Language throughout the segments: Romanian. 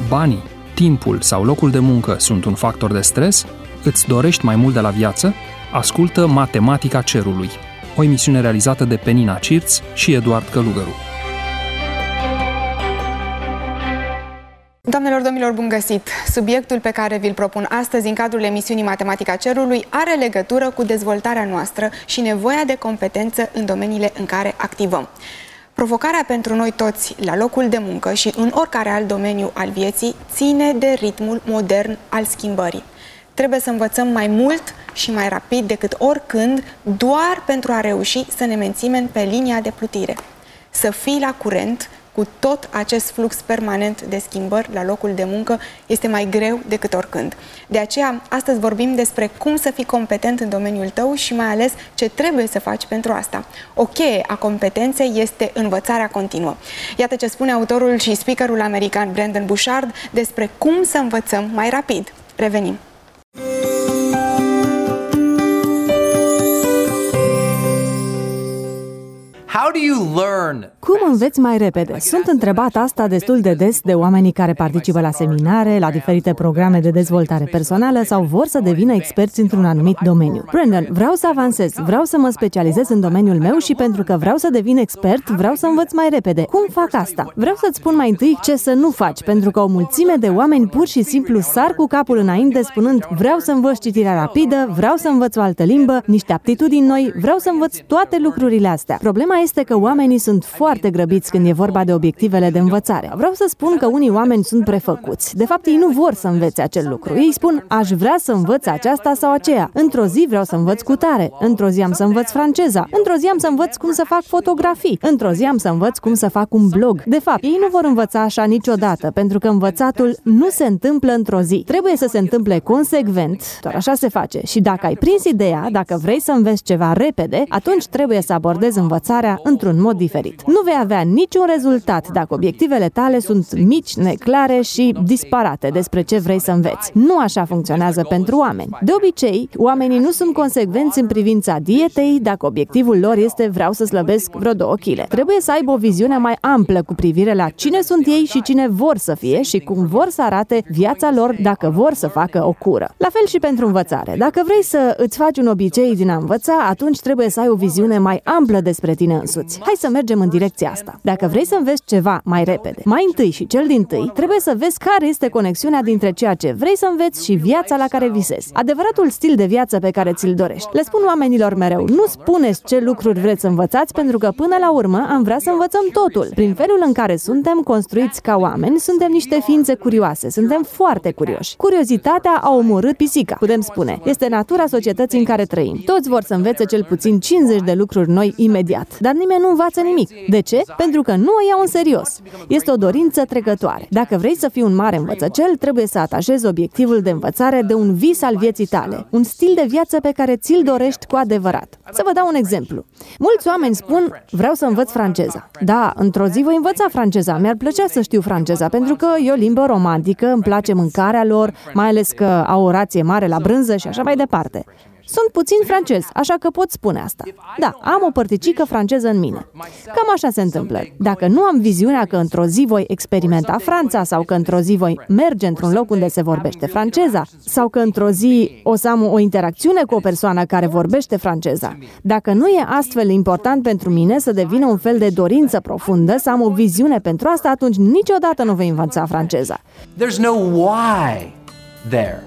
banii, timpul sau locul de muncă sunt un factor de stres? Îți dorești mai mult de la viață? Ascultă Matematica Cerului, o emisiune realizată de Penina Cirț și Eduard Călugăru. Doamnelor, domnilor, bun găsit! Subiectul pe care vi-l propun astăzi în cadrul emisiunii Matematica Cerului are legătură cu dezvoltarea noastră și nevoia de competență în domeniile în care activăm. Provocarea pentru noi toți la locul de muncă și în oricare alt domeniu al vieții ține de ritmul modern al schimbării. Trebuie să învățăm mai mult și mai rapid decât oricând, doar pentru a reuși să ne menținem pe linia de plutire. Să fii la curent cu tot acest flux permanent de schimbări la locul de muncă este mai greu decât oricând. De aceea, astăzi vorbim despre cum să fii competent în domeniul tău și mai ales ce trebuie să faci pentru asta. O cheie a competenței este învățarea continuă. Iată ce spune autorul și speakerul american Brendon Burchard despre cum să învățăm mai rapid. Revenim! Cum înveți mai repede? Sunt întrebat asta destul de des de oamenii care participă la seminare, la diferite programe de dezvoltare personală sau vor să devină experți într-un anumit domeniu. Brandon, vreau să avansez, vreau să mă specializez în domeniul meu și pentru că vreau să devin expert, vreau să învăț mai repede. Cum fac asta? Vreau să-ți spun mai întâi ce să nu faci, pentru că o mulțime de oameni pur și simplu sar cu capul înainte spunând vreau să învăț citirea rapidă, vreau să învăț o altă limbă, niște aptitudini noi, vreau să învăț toate lucrurile astea. Problema este că oamenii sunt foarte grăbiți când e vorba de obiectivele de învățare. Vreau să spun că unii oameni sunt prefăcuți. De fapt, ei nu vor să învețe acel lucru. Ei spun, aș vrea să învăț aceasta sau aceea. Într-o zi vreau să învăț cutare. Într-o zi am să învăț franceza. Într-o zi am să învăț cum să fac fotografii. Într-o zi am să învăț cum să fac un blog. De fapt, ei nu vor învăța așa niciodată, pentru că învățatul nu se întâmplă într-o zi. Trebuie să se întâmple consecvent, doar așa se face. Și dacă ai prins ideea, dacă vrei să înveți ceva repede, atunci trebuie să abordezi învățarea într-un mod diferit. Nu vei avea niciun rezultat dacă obiectivele tale sunt mici, neclare și disparate despre ce vrei să înveți. Nu așa funcționează pentru oameni. De obicei, oamenii nu sunt consecvenți în privința dietei dacă obiectivul lor este vreau să slăbesc vreo 2 kg. Trebuie să aibă o viziune mai amplă cu privire la cine sunt ei și cine vor să fie și cum vor să arate viața lor dacă vor să facă o cură. La fel și pentru învățare. Dacă vrei să îți faci un obicei din a învăța, atunci trebuie să ai o viziune mai amplă despre tine însuți. Hai să mergem în direcția asta. Dacă vrei să înveți ceva mai repede, mai întâi și cel dintâi, trebuie să vezi care este conexiunea dintre ceea ce vrei să înveți și viața la care visezi. Adevăratul stil de viață pe care ți-l dorești. Le spun oamenilor mereu, nu spuneți ce lucruri vreți să învățați, pentru că până la urmă am vrea să învățăm totul. Prin felul în care suntem construiți ca oameni, suntem niște ființe curioase, suntem foarte curioși. Curiozitatea a omorât pisica, putem spune. Este natura societății în care trăim. Toți vor să învețe cel puțin 50 de lucruri noi imediat, dar nimeni nu învață nimic. De ce? Pentru că nu o iau în serios. Este o dorință trecătoare. Dacă vrei să fii un mare învățăcel, trebuie să atașezi obiectivul de învățare de un vis al vieții tale, un stil de viață pe care ți-l dorești cu adevărat. Să vă dau un exemplu. Mulți oameni spun, vreau să învăț franceza. Da, într-o zi voi învăța franceza. Mi-ar plăcea să știu franceza, pentru că e o limbă romantică, îmi place mâncarea lor, mai ales că au o rație mare la brânză și așa mai departe. Sunt puțin francez, așa că pot spune asta. Da, am o părticică franceză în mine. Cam așa se întâmplă. Dacă nu am viziunea că într-o zi voi experimenta Franța sau că într-o zi voi merge într-un loc unde se vorbește franceza sau că într-o zi o să am o interacțiune cu o persoană care vorbește franceza, dacă nu e astfel important pentru mine să devină un fel de dorință profundă, să am o viziune pentru asta, atunci niciodată nu vei învăța franceza. There's no why there.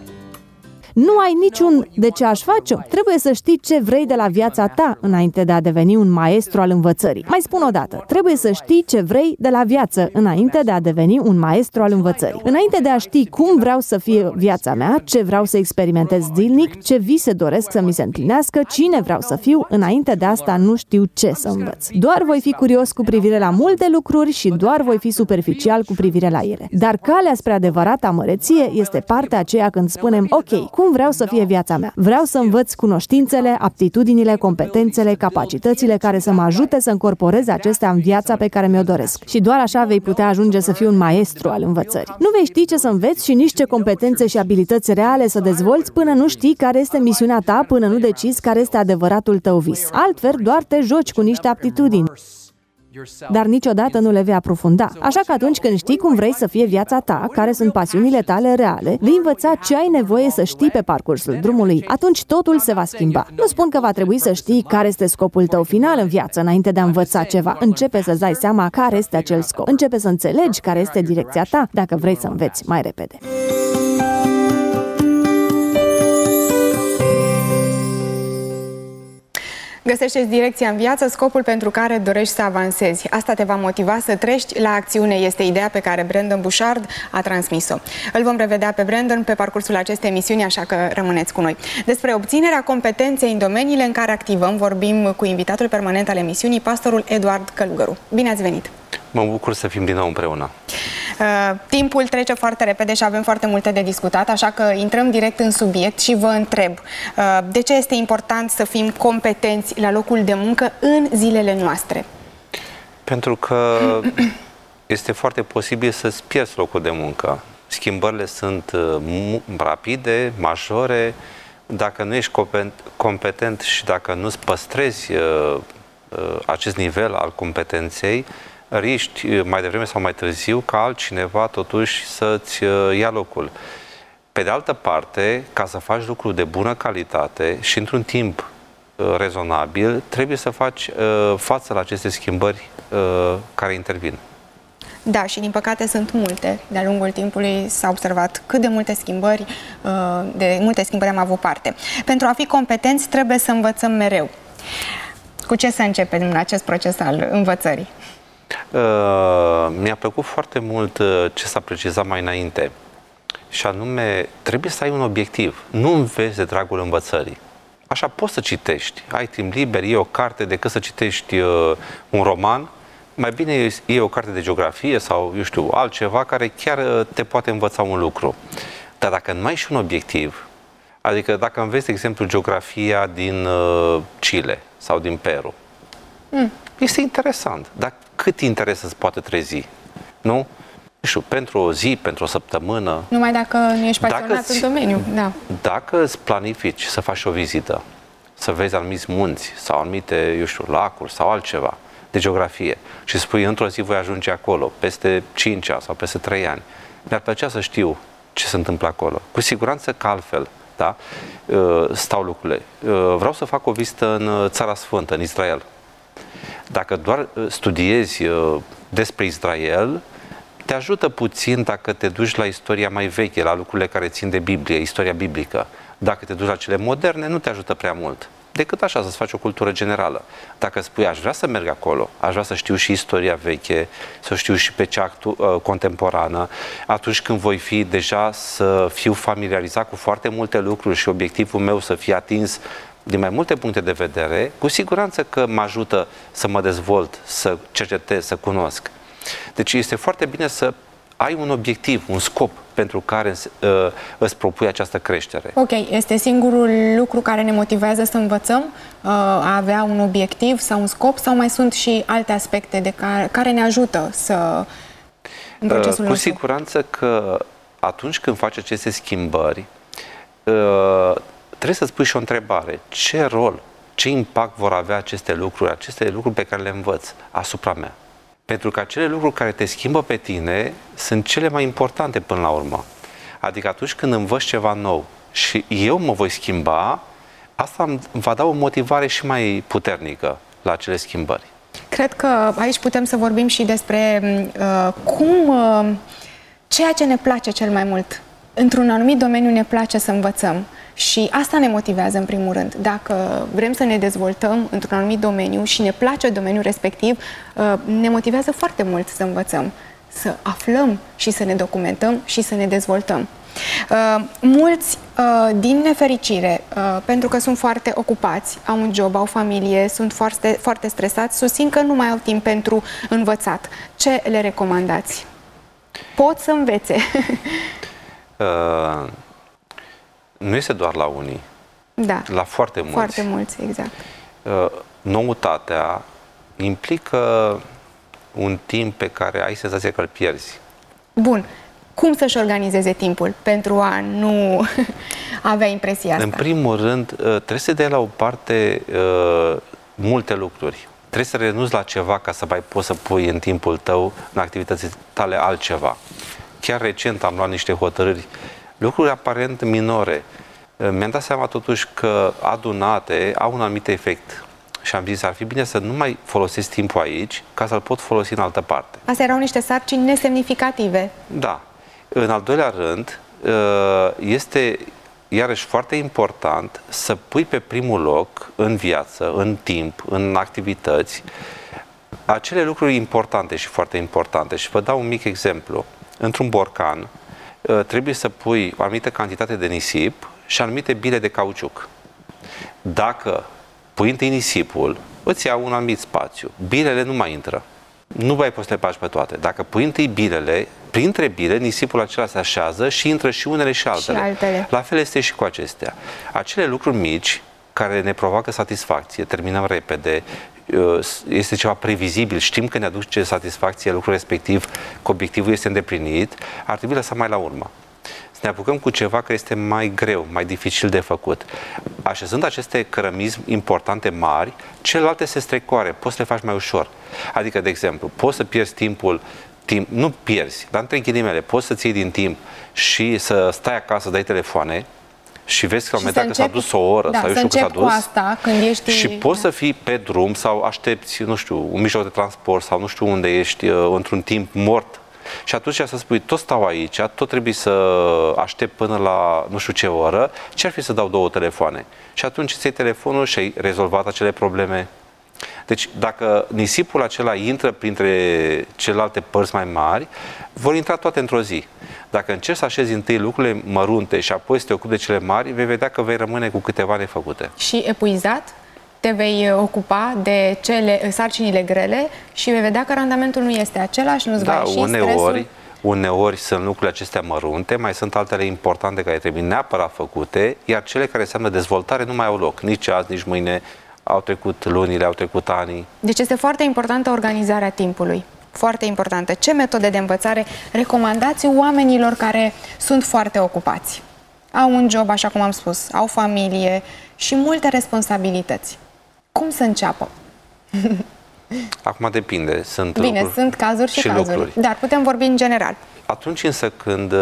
Nu ai niciun de ce aș face-o. Trebuie să știi ce vrei de la viața ta înainte de a deveni un maestru al învățării. Mai spun o dată, trebuie să știi ce vrei de la viață înainte de a deveni un maestru al învățării. Înainte de a ști cum vreau să fie viața mea, ce vreau să experimentez zilnic, ce vise doresc să mi se împlinească, cine vreau să fiu, înainte de asta nu știu ce să învăț. Doar voi fi curios cu privire la multe lucruri și doar voi fi superficial cu privire la ele. Dar calea spre adevărata măreție este partea aceea când spunem, ok, cum vreau să fie viața mea? Vreau să învăț cunoștințele, aptitudinile, competențele, capacitățile care să mă ajute să încorporez acestea în viața pe care mi-o doresc. Și doar așa vei putea ajunge să fii un maestru al învățării. Nu vei ști ce să înveți și nici ce competențe și abilități reale să dezvolți până nu știi care este misiunea ta, până nu decizi care este adevăratul tău vis. Altfel, doar te joci cu niște aptitudini. dar niciodată nu le vei aprofunda. Așa că atunci când știi cum vrei să fie viața ta, care sunt pasiunile tale reale, vei învăța ce ai nevoie să știi pe parcursul drumului. Atunci totul se va schimba. Nu spun că va trebui să știi care este scopul tău final în viață înainte de a învăța ceva. Începe să-ți dai seama care este acel scop. Începe să înțelegi care este direcția ta dacă vrei să înveți mai repede. Găsește-ți direcția în viață, scopul pentru care dorești să avansezi. Asta te va motiva să treci la acțiune. Este ideea pe care Brandon Bouchard a transmis-o. Îl vom revedea pe Brandon pe parcursul acestei emisiuni, așa că rămâneți cu noi. Despre obținerea competenței în domeniile în care activăm, vorbim cu invitatul permanent al emisiunii, pastorul Eduard Călugăru. Bine ați venit! Mă bucur să fim din nou împreună. Timpul trece foarte repede și avem foarte multe de discutat, așa că intrăm direct în subiect și vă întreb de ce este important să fim competenți la locul de muncă în zilele noastre? Pentru că este foarte posibil să-ți pierzi locul de muncă. Schimbările sunt rapide, majore. Dacă nu ești competent și dacă nu-ți păstrezi acest nivel al competenței, riști mai devreme sau mai târziu ca altcineva totuși să-ți ia locul. Pe de altă parte, ca să faci lucruri de bună calitate și într-un timp rezonabil, trebuie să faci față la aceste schimbări care intervin. Da, și din păcate sunt multe. De-a lungul timpului s-a observat cât de multe schimbări, am avut parte. Pentru a fi competenți trebuie să învățăm mereu. Cu ce să începem în acest proces al învățării? Mi-a plăcut foarte mult ce s-a precizat mai înainte. Și anume, trebuie să ai un obiectiv. Nu înveți de dragul învățării. Așa poți să citești. Ai timp liber, iei o carte, decât să citești un roman. Mai bine iei o carte de geografie sau, eu știu, altceva care chiar te poate învăța un lucru. Dar dacă nu ai și un obiectiv, adică dacă înveți, de exemplu, geografia din Chile sau din Peru, este interesant. Dar cât interes îți poate trezi? Nu? Nu știu, pentru o zi, pentru o săptămână. Numai dacă nu ești pasionat în domeniu. Da. Dacă îți planifici să faci o vizită, să vezi anumiți munți sau anumite, eu știu, lacuri sau altceva de geografie și spui într-o zi voi ajunge acolo, peste 5 ani sau peste 3 ani, mi-ar plăcea să știu ce se întâmplă acolo. Cu siguranță că altfel, da, stau lucrurile. Vreau să fac o vizită în Țara Sfântă, în Israel. Dacă doar studiezi despre Israel, te ajută puțin dacă te duci la istoria mai veche, la lucrurile care țin de Biblie, istoria biblică. Dacă te duci la cele moderne, nu te ajută prea mult. Decât așa, să-ți faci o cultură generală. Dacă spui, aș vrea să merg acolo, aș vrea să știu și istoria veche, să știu și pe cea contemporană, atunci când voi fi deja să fiu familiarizat cu foarte multe lucruri și obiectivul meu să fie atins din mai multe puncte de vedere, cu siguranță că mă ajută să mă dezvolt, să cercetez, să cunosc. Deci este foarte bine să ai un obiectiv, un scop pentru care îți propui această creștere. Ok, este singurul lucru care ne motivează să învățăm, a avea un obiectiv sau un scop, sau mai sunt și alte aspecte care ne ajută în procesul nostru? Cu siguranță că atunci când faci aceste schimbări, trebuie să-ți pui și o întrebare. Ce rol, ce impact vor avea aceste lucruri pe care le învăț asupra mea? Pentru că acele lucruri care te schimbă pe tine sunt cele mai importante până la urmă. Adică atunci când învăț ceva nou și eu mă voi schimba, asta îmi va da o motivare și mai puternică la acele schimbări. Cred că aici putem să vorbim și despre ceea ce ne place cel mai mult. Într-un anumit domeniu ne place să învățăm. Și asta ne motivează în primul rând. Dacă vrem să ne dezvoltăm într-un anumit domeniu și ne place domeniul respectiv, ne motivează foarte mult să învățăm, să aflăm și să ne documentăm și să ne dezvoltăm. Mulți, din nefericire, pentru că sunt foarte ocupați, au un job, au familie, sunt foarte, foarte stresați, susțin că nu mai au timp pentru învățat. Ce le recomandați? Pot să învețe? Nu este doar la unii. Da. La foarte mulți. Foarte mulți, exact. Noutatea implică un timp pe care ai senzația că îl pierzi. Bun. Cum să-și organizeze timpul pentru a nu avea impresia asta? În primul rând, trebuie să dai la o parte multe lucruri. Trebuie să renunți la ceva ca să mai poți să pui în timpul tău, în activitățile tale, altceva. Chiar recent am luat niște hotărâri, lucruri aparent minore. Mi-am dat seama totuși că adunate au un anumit efect. Și am zis, ar fi bine să nu mai folosesc timpul aici, ca să-l pot folosi în altă parte. Astea erau niște sarcini nesemnificative. Da. În al doilea rând, este iarăși foarte important să pui pe primul loc în viață, în timp, în activități, acele lucruri importante și foarte importante. Și vă dau un mic exemplu. Într-un borcan trebuie să pui o anumită cantitate de nisip și anumite bile de cauciuc. Dacă pui întâi nisipul, îți ia un anumit spațiu. Bilele nu mai intră. Nu mai poți să le bagi pe toate. Dacă pui întâi bilele, printre bile, nisipul acela se așează și intră și unele și altele. La fel este și cu acestea. Acele lucruri mici care ne provoacă satisfacție, terminăm repede, este ceva previzibil, știm că ne aduce satisfacție lucrul respectiv, că obiectivul este îndeplinit, ar trebui lăsat mai la urmă. Să ne apucăm cu ceva care este mai greu, mai dificil de făcut. Așezând aceste cărămizi importante mari, celelalte se strecoare, poți să le faci mai ușor. Adică, de exemplu, poți să pierzi timpul, nu pierzi, dar între ghilimele, poți să-ți iei din timp și să stai acasă, dai telefoane și vezi că la un moment dat că s-a dus o oră sau eu știu că s-a dus asta, când ești... și poți să fii pe drum sau aștepți, nu știu, un mijloc de transport sau nu știu unde ești într-un timp mort. Și atunci să spui, tot stau aici, tot trebuie să aștept până la nu știu ce oră, ce ar fi să dau 2 telefoane? Și atunci îți iei telefonul și ai rezolvat acele probleme. Deci dacă nisipul acela intră printre celelalte părți mai mari, vor intra toate într-o zi. Dacă încerci să așezi întâi lucrurile mărunte și apoi să te ocupi de cele mari, vei vedea că vei rămâne cu câteva nefăcute. Și epuizat? Te vei ocupa de sarcinile grele și vei vedea că randamentul nu este același, nu-ți va ieși stresul. Uneori sunt lucrurile acestea mărunte, mai sunt altele importante care trebuie neapărat făcute, iar cele care înseamnă dezvoltare nu mai au loc. Nici azi, nici mâine, au trecut lunile, au trecut anii. Deci este foarte importantă organizarea timpului. Foarte importantă. Ce metode de învățare recomandați oamenilor care sunt foarte ocupați? Au un job, așa cum am spus, au familie și multe responsabilități. Cum să înceapă? Acum depinde. Sunt sunt cazuri și cazuri. Lucruri. Dar putem vorbi în general. Atunci însă când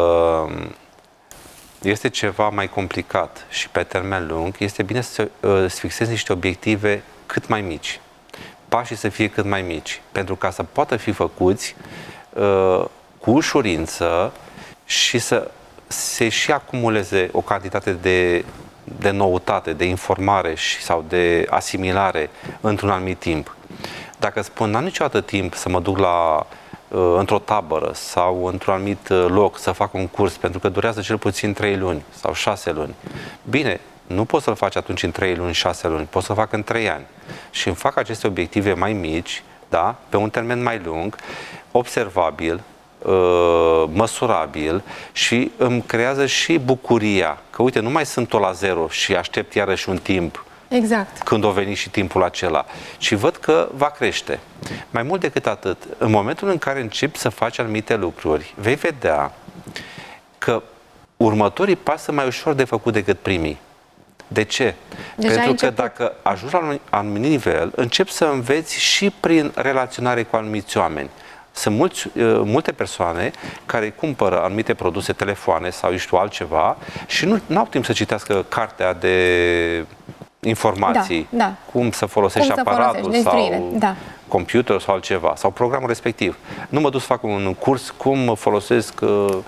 este ceva mai complicat și pe termen lung, este bine să fixezi niște obiective cât mai mici. Pașii să fie cât mai mici. Pentru ca să poată fi făcuți cu ușurință și să se și acumuleze o cantitate de noutate, de informare sau de asimilare într-un anumit timp. Dacă spun, n-am niciodată timp să mă duc într-o tabără sau într-un anumit loc să fac un curs, pentru că durează cel puțin 3 luni sau 6 luni. Bine, nu poți să-l faci atunci în 3 luni, 6 luni, poți să-l fac în 3 ani. Și îmi fac aceste obiective mai mici, da, pe un termen mai lung, observabil, măsurabil și îmi creează și bucuria că, uite, nu mai sunt tot la zero și aștept iarăși un timp când o veni și timpul acela, ci văd că va crește. Mai mult decât atât, în momentul în care începi să faci anumite lucruri, vei vedea că următorii pași sunt mai ușor de făcut decât primii. De ce? Pentru că dacă ajungi la un anumit nivel, începi să înveți și prin relaționare cu anumiți oameni. Sunt multe persoane care cumpără anumite produse, telefoane sau altceva și nu au timp să citească cartea de informații, cum să folosești aparatul sau computer sau altceva, sau programul respectiv. Nu mă duc să fac un curs cum folosesc,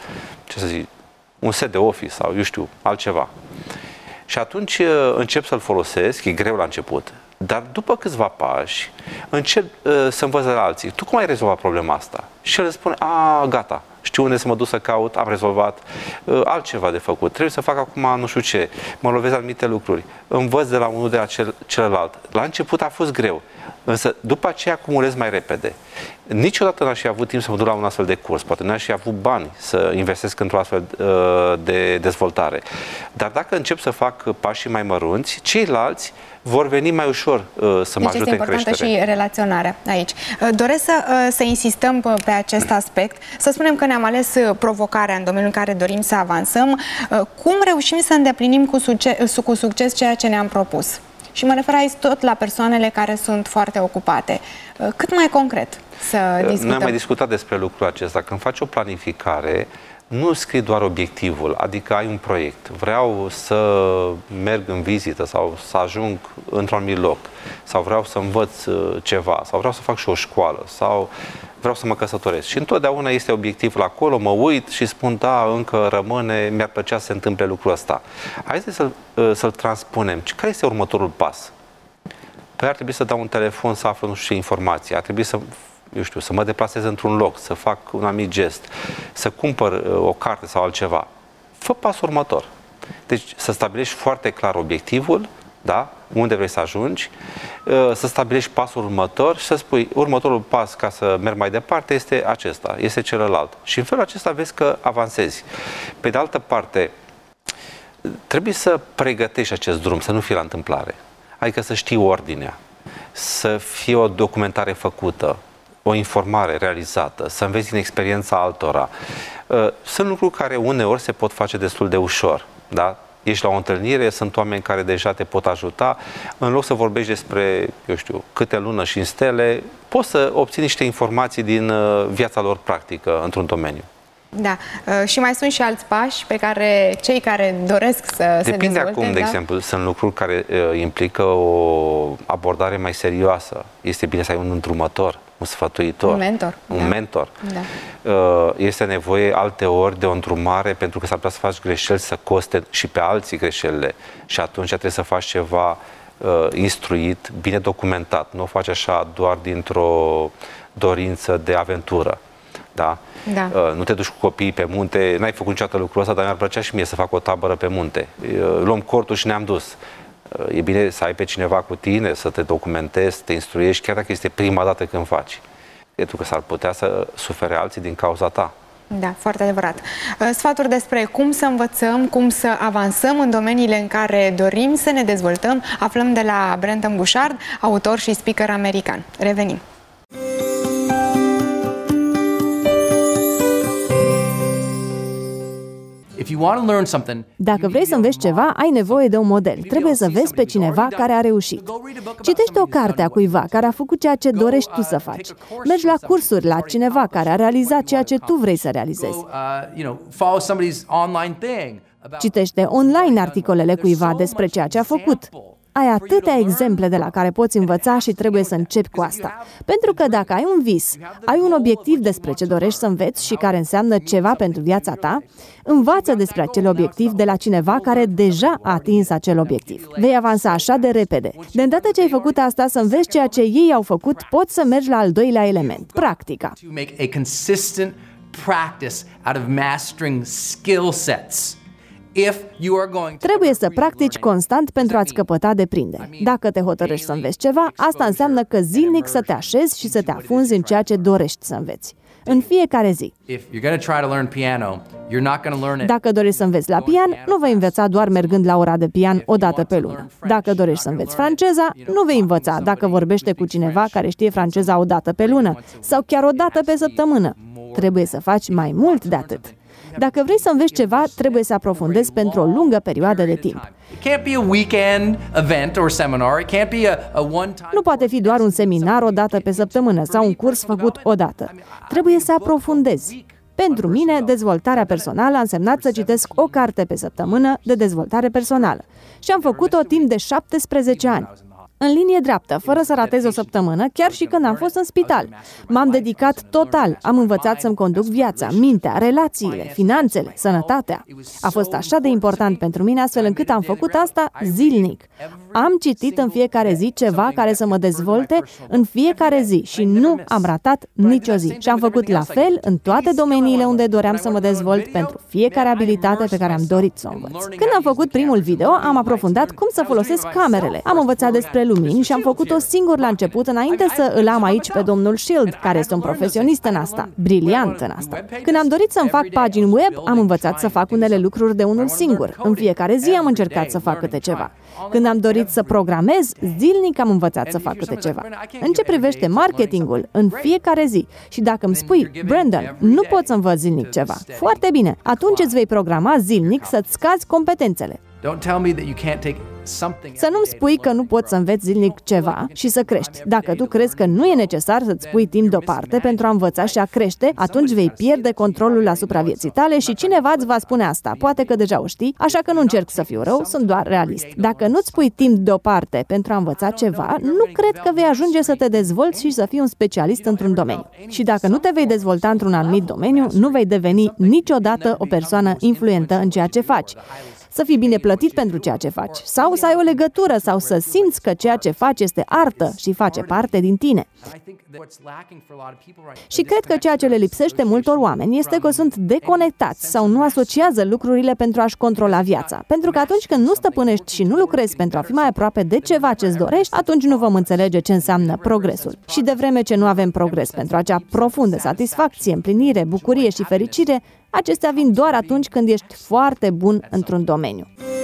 un set de Office sau altceva. Și atunci încep să-l folosesc, e greu la început. Dar după câțiva pași, încep să învăț de la alții. Tu cum ai rezolvat problema asta? Și el îmi spune, gata, știu unde să mă duc să caut, am rezolvat, altceva de făcut. Trebuie să fac acum nu știu ce, mă lovesc anumite lucruri. Învăț de la unul de la celălalt. La început a fost greu, însă după aceea acumulez mai repede. Niciodată n-aș fi avut timp să mă duc la un astfel de curs, poate n-aș fi avut bani să investesc într-o astfel de dezvoltare. Dar dacă încep să fac pașii mai mărunți, ceilalți vor veni mai ușor să mă ajute în creștere. Deci este importantă și relaționarea aici. Doresc să insistăm pe acest aspect, să spunem că ne-am ales provocarea în domeniul în care dorim să avansăm. Cum reușim să îndeplinim cu succes ceea ce ne-am propus? și mă refer aici tot la persoanele care sunt foarte ocupate. Cât mai concret să discutăm? Noi am mai discutat despre lucrul acesta. Când faci o planificare, nu scrii doar obiectivul, adică ai un proiect. Vreau să merg în vizită sau să ajung într-un anumit loc, sau vreau să învăț ceva, sau vreau să fac și o școală, sau vreau să mă căsătoresc. Și întotdeauna este obiectivul acolo, mă uit și spun, da, încă rămâne, mi-ar plăcea să se întâmple lucrul ăsta. Haideți să-l transpunem. Care este următorul pas? Păi ar trebui să dau un telefon să aflu nu știu ce informații, ar trebui să mă deplasez într-un loc, să fac un anumit gest, să cumpăr o carte sau altceva. Fă pasul următor. Deci să stabilești foarte clar obiectivul, da? Unde vrei să ajungi, să stabilești pasul următor și să spui următorul pas ca să merg mai departe este acesta, este celălalt. Și în felul acesta vezi că avansezi. Pe de altă parte, trebuie să pregătești acest drum, să nu fie la întâmplare. Adică să știi ordinea, să fie o documentare făcută, o informare realizată, să înveți din experiența altora. Sunt lucruri care uneori se pot face destul de ușor, da? Ești la o întâlnire, sunt oameni care deja te pot ajuta. În loc să vorbești despre, câte lună și în stele, poți să obții niște informații din viața lor practică într-un domeniu. Da. Și mai sunt și alți pași pe care cei care doresc să se dezvolte... Depinde acum, de exemplu, sunt lucruri care implică o abordare mai serioasă. Este bine să ai un îndrumător, un sfătuitor, un mentor. Da. Este nevoie alteori de o îndrumare pentru că s-ar putea să faci greșeli, să coste și pe alții greșelile. Și atunci trebuie să faci ceva instruit, bine documentat. Nu o faci așa doar dintr-o dorință de aventură. Da? Da. Nu te duci cu copiii pe munte, n-ai făcut niciodată lucrul ăsta, dar mi-ar plăcea și mie să fac o tabără pe munte. Luăm cortul și ne-am dus. E bine să ai pe cineva cu tine, să te documentezi, să te instruiești, chiar dacă este prima dată când faci. Pentru că s-ar putea să sufere alții din cauza ta. Da, foarte adevărat. Sfaturi despre cum să învățăm, cum să avansăm în domeniile în care dorim să ne dezvoltăm, aflăm de la Brendon Burchard, autor și speaker american. Revenim. Dacă vrei să înveți ceva, ai nevoie de un model. Trebuie să vezi pe cineva care a reușit. Citește o carte a cuiva care a făcut ceea ce dorești tu să faci. Mergi la cursuri la cineva care a realizat ceea ce tu vrei să realizezi. Citește online articolele cuiva despre ceea ce a făcut. Ai atâtea exemple de la care poți învăța și trebuie să începi cu asta. Pentru că dacă ai un vis, ai un obiectiv despre ce dorești să înveți și care înseamnă ceva pentru viața ta, învață despre acel obiectiv de la cineva care deja a atins acel obiectiv. Vei avansa așa de repede. De îndată ce ai făcut asta, să înveți ceea ce ei au făcut, poți să mergi la al doilea element, practica. Trebuie să practici constant pentru a-ți căpăta deprinderi. Dacă te hotărăști să înveți ceva, asta înseamnă că zilnic să te așezi și să te afunzi în ceea ce dorești să înveți. În fiecare zi. Dacă dorești să înveți la pian, nu vei învăța doar mergând la ora de pian o dată pe lună. Dacă dorești să înveți franceza, nu vei învăța dacă vorbește cu cineva care știe franceza o dată pe lună sau chiar o dată pe săptămână. Trebuie să faci mai mult de atât. Dacă vrei să înveți ceva, trebuie să aprofundezi pentru o lungă perioadă de timp. Nu poate fi doar un seminar o dată pe săptămână sau un curs făcut o dată. Trebuie să aprofundezi. Pentru mine, dezvoltarea personală a însemnat să citesc o carte pe săptămână de dezvoltare personală. Și am făcut-o timp de 17 ani. În linie dreaptă, fără să ratez o săptămână, chiar și când am fost în spital. M-am dedicat total, am învățat să-mi conduc viața, mintea, relațiile, finanțele, sănătatea. A fost așa de important pentru mine, astfel încât am făcut asta zilnic. Am citit în fiecare zi ceva care să mă dezvolte în fiecare zi și nu am ratat nicio zi. Și am făcut la fel în toate domeniile unde doream să mă dezvolt pentru fiecare abilitate pe care am dorit să o învăț. Când am făcut primul video, am aprofundat cum să folosesc camerele. Am învățat despre lumini și am făcut-o singur la început, înainte să îl am aici pe domnul Shield, care este un profesionist în asta, briliant în asta. Când am dorit să-mi fac pagini web, am învățat să fac unele lucruri de unul singur. În fiecare zi am încercat să fac câte ceva. Când am dorit să programez, zilnic am învățat să fac câte ceva. În ce privește marketingul, în fiecare zi. Și dacă îmi spui, Brendon, nu pot să învăț zilnic ceva. Foarte bine, atunci îți vei programa zilnic să-ți scazi competențele. Să nu-mi spui că nu poți să înveți zilnic ceva și să crești. Dacă tu crezi că nu e necesar să-ți pui timp deoparte pentru a învăța și a crește, atunci vei pierde controlul asupra vieții tale și cineva îți va spune asta. Poate că deja o știi, așa că nu încerc să fiu rău, sunt doar realist. Dacă nu-ți pui timp deoparte pentru a învăța ceva, nu cred că vei ajunge să te dezvolți și să fii un specialist într-un domeniu. Și dacă nu te vei dezvolta într-un anumit domeniu, nu vei deveni niciodată o persoană influentă în ceea ce faci. Să fii bine plătit pentru ceea ce faci, sau să ai o legătură, sau să simți că ceea ce faci este artă și face parte din tine. Și cred că ceea ce le lipsește multor oameni este că sunt deconectați sau nu asociază lucrurile pentru a-și controla viața. Pentru că atunci când nu stăpânești și nu lucrezi pentru a fi mai aproape de ceva ce-ți dorești, atunci nu vom înțelege ce înseamnă progresul. Și de vreme ce nu avem progres pentru acea profundă satisfacție, împlinire, bucurie și fericire, acestea vin doar atunci când ești foarte bun într-un domeniu.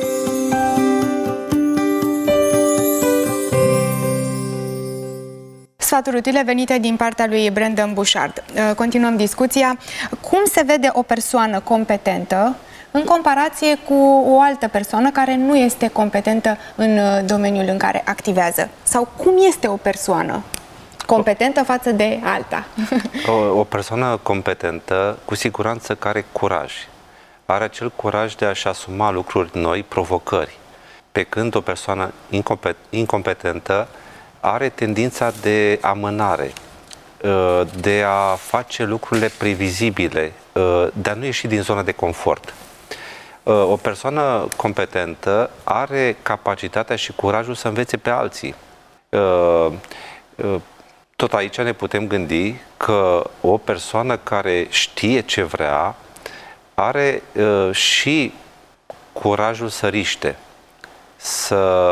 Sfaturi utile venite din partea lui Brandon Bouchard. Continuăm discuția. Cum se vede o persoană competentă în comparație cu o altă persoană care nu este competentă în domeniul în care activează? Sau cum este o persoană competentă față de alta? O persoană competentă, cu siguranță, că are curaj. Are acel curaj de a-și asuma lucruri noi, provocări. Pe când o persoană incompetentă are tendința de amânare, de a face lucrurile previzibile, de a nu ieși din zona de confort. O persoană competentă are capacitatea și curajul să învețe pe alții. Tot aici ne putem gândi că o persoană care știe ce vrea are și curajul să riște, să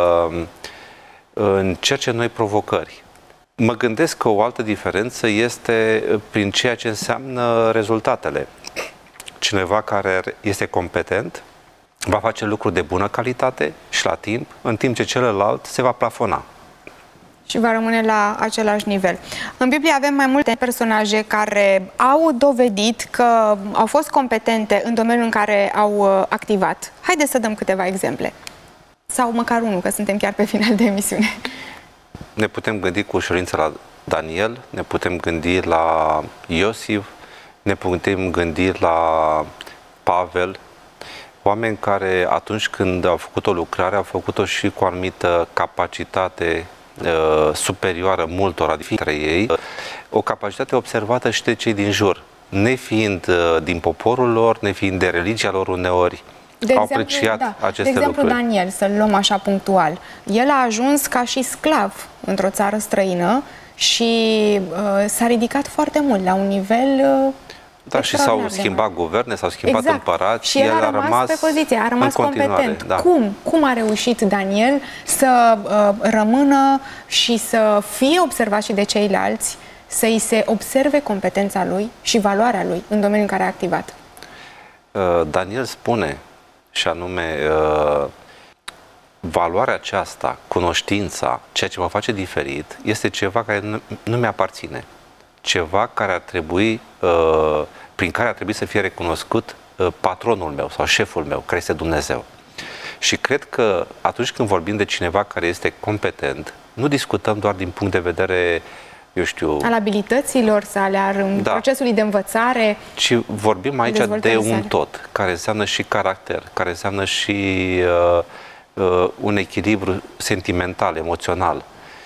încerce noi provocări. Mă gândesc că o altă diferență este prin ceea ce înseamnă rezultatele. Cineva care este competent va face lucruri de bună calitate și la timp, în timp ce celălalt se va plafona. Și va rămâne la același nivel. În Biblie avem mai multe personaje care au dovedit că au fost competente în domeniul în care au activat. Haideți să dăm câteva exemple. Sau măcar unul, că suntem chiar pe final de emisiune. Ne putem gândi cu ușurință la Daniel, ne putem gândi la Iosif, ne putem gândi la Pavel, oameni care atunci când au făcut o lucrare, au făcut-o și cu o anumită capacitate superioară multora dintre ei, o capacitate observată și de cei din jur, nefiind din poporul lor, nefiind de religia lor uneori, au apreciat aceste lucruri. De exemplu, Daniel, să-l luăm așa punctual, el a ajuns ca și sclav într-o țară străină și s-a ridicat foarte mult la un nivel da, și s-au schimbat guverne, s-au schimbat împărați și el a rămas pe poziție, a rămas competent. Da. Cum a reușit Daniel să rămână și să fie observat și de ceilalți, să îi se observe competența lui și valoarea lui în domeniul în care a activat? Daniel spune, și anume, valoarea aceasta, cunoștința, ceea ce mă face diferit, este ceva care nu mi-aparține. Ceva care ar trebui, prin care ar trebui să fie recunoscut patronul meu sau șeful meu, care este Dumnezeu. Și cred că atunci când vorbim de cineva care este competent, nu discutăm doar din punct de vedere, eu știu, al abilităților sale, al procesului de învățare, ci vorbim aici de un tot, care înseamnă și caracter, care înseamnă și un echilibru sentimental, emoțional.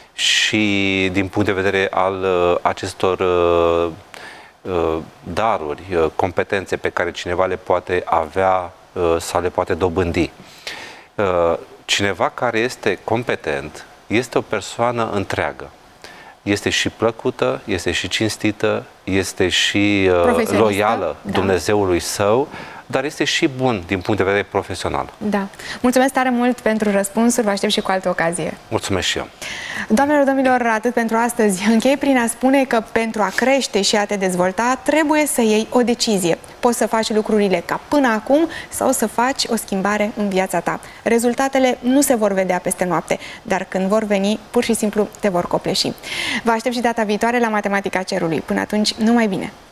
Și din punct de vedere al acestor daruri, competențe pe care cineva le poate avea sau le poate dobândi. Cineva care este competent este o persoană întreagă. Este și plăcută, este și cinstită, este și loială Dumnezeului său, dar este și bun din punct de vedere profesional. Da. Mulțumesc tare mult pentru răspunsuri, vă aștept și cu altă ocazie. Mulțumesc și eu. Doamnelor, domnilor, atât pentru astăzi. Închei prin a spune că pentru a crește și a te dezvolta, trebuie să iei o decizie. Poți să faci lucrurile ca până acum sau să faci o schimbare în viața ta. Rezultatele nu se vor vedea peste noapte, dar când vor veni, pur și simplu te vor copleși. Vă aștept și data viitoare la Matematica Cerului. Până atunci, numai bine!